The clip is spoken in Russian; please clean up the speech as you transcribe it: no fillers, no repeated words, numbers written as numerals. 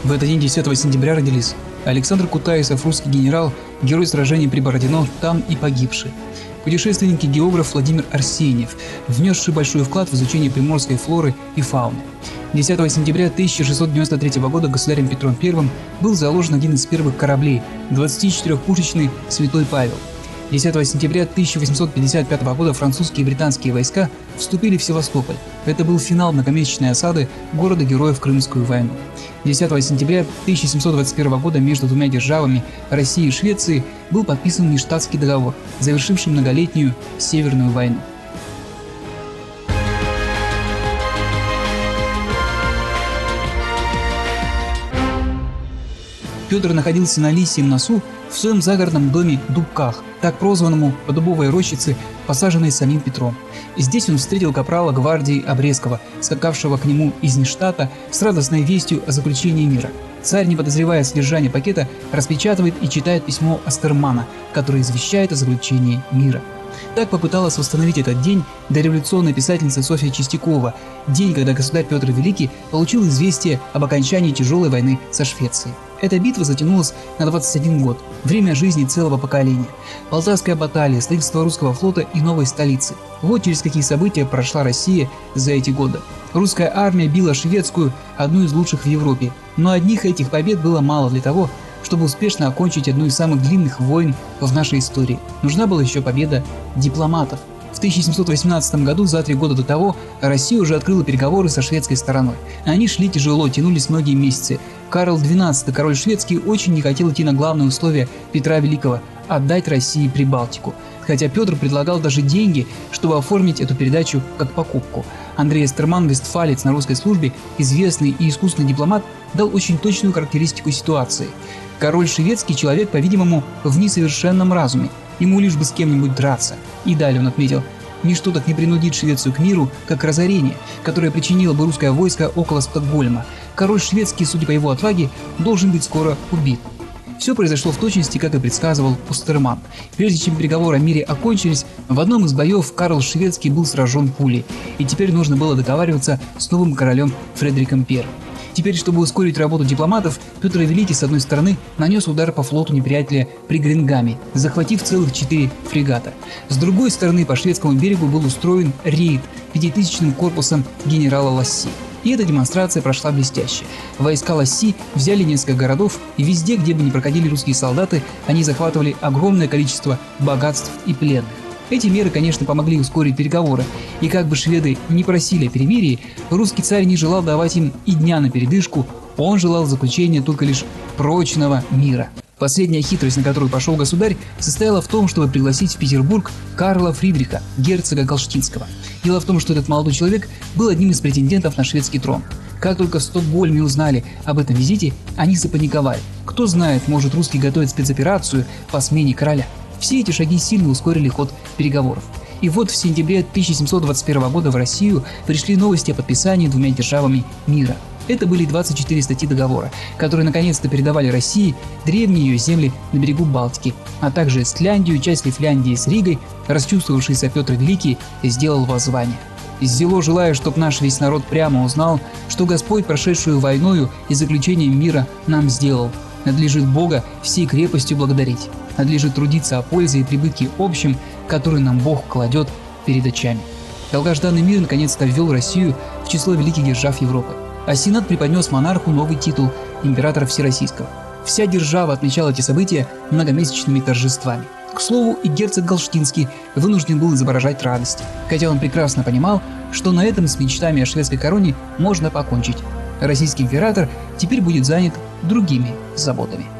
В этот день, 10 сентября, родились Александр Кутаисов, русский генерал, герой сражений при Бородино, там и погибший. Путешественник и географ Владимир Арсеньев, внесший большой вклад в изучение приморской флоры и фауны. 10 сентября 1693 года государем Петром I был заложен один из первых кораблей – 24-пушечный «Святой Павел». 10 сентября 1855 года французские и британские войска вступили в Севастополь. Это был финал многомесячной осады города-героя в Крымскую войну. 10 сентября 1721 года между двумя державами России и Швеции был подписан Ништадтский договор, завершивший многолетнюю Северную войну. Петр находился на Лисьем носу в своем загородном доме Дубках, так прозванному по дубовой рощице, посаженной самим Петром. Здесь он встретил капрала гвардии Обрезкова, скакавшего к нему из Ништадта с радостной вестью о заключении мира. Царь, не подозревая содержания пакета, распечатывает и читает письмо Остермана, которое извещает о заключении мира. Так попыталась восстановить этот день дореволюционная писательница Софья Чистякова, день, когда государь Петр Великий получил известие об окончании тяжелой войны со Швецией. Эта битва затянулась на 21 год, время жизни целого поколения. Полтавская баталия, строительство русского флота и новой столицы. Вот через какие события прошла Россия за эти годы. Русская армия била шведскую, одну из лучших в Европе. Но одних этих побед было мало для того, чтобы успешно окончить одну из самых длинных войн в нашей истории. Нужна была еще победа дипломатов. В 1718 году, за 3 года до того, Россия уже открыла переговоры со шведской стороной. Они шли тяжело, тянулись многие месяцы. Карл XII, король шведский, очень не хотел идти на главное условие Петра Великого – отдать России Прибалтику. Хотя Петр предлагал даже деньги, чтобы оформить эту передачу как покупку. Андрей Остерман, вестфалец на русской службе, известный и искусный дипломат, дал очень точную характеристику ситуации. Король шведский человек, по-видимому, в несовершенном разуме. Ему лишь бы с кем-нибудь драться. И далее он отметил: ничто так не принудит Швецию к миру, как разорение, которое причинило бы русское войско около Стокгольма. Король шведский, судя по его отваге, должен быть скоро убит. Все произошло в точности, как и предсказывал Остерман. Прежде чем переговоры о мире окончились, в одном из боев Карл Шведский был сражен пулей, и теперь нужно было договариваться с новым королем Фредериком I. Теперь, чтобы ускорить работу дипломатов, Петр Великий, с одной стороны, нанес удар по флоту неприятеля при Грингаме, захватив целых 4 фрегата. С другой стороны, по шведскому берегу был устроен рейд 5000-ным корпусом генерала Ласси. И эта демонстрация прошла блестяще. Войска Ласси взяли несколько городов, и везде, где бы ни проходили русские солдаты, они захватывали огромное количество богатств и пленных. Эти меры, конечно, помогли ускорить переговоры, и как бы шведы не просили о перемирии, русский царь не желал давать им и дня на передышку, он желал заключения только лишь прочного мира. Последняя хитрость, на которую пошел государь, состояла в том, чтобы пригласить в Петербург Карла Фридриха, герцога Галштинского. Дело в том, что этот молодой человек был одним из претендентов на шведский трон. Как только в Стокгольме узнали об этом визите, они запаниковали. Кто знает, может, русские готовят спецоперацию по смене короля. Все эти шаги сильно ускорили ход переговоров. И вот в сентябре 1721 года в Россию пришли новости о подписании двумя державами мира. Это были 24 статьи договора, которые наконец-то передавали России древние ее земли на берегу Балтики, а также Эстляндию, часть Лифляндии с Ригой. Расчувствовавшийся Петр Великий сделал воззвание: «Зело желаю, чтоб наш весь народ прямо узнал, что Господь прошедшую войною и заключением мира нам сделал. Надлежит Бога всей крепостью благодарить. Надлежит трудиться о пользе и прибытке общем, который нам Бог кладет перед очами». Долгожданный мир наконец-то ввел Россию в число великих держав Европы, а Сенат преподнес монарху новый титул императора Всероссийского. Вся держава отмечала эти события многомесячными торжествами. К слову, и герцог Галштинский вынужден был изображать радость, хотя он прекрасно понимал, что на этом с мечтами о шведской короне можно покончить. Российский император теперь будет занят другими заботами.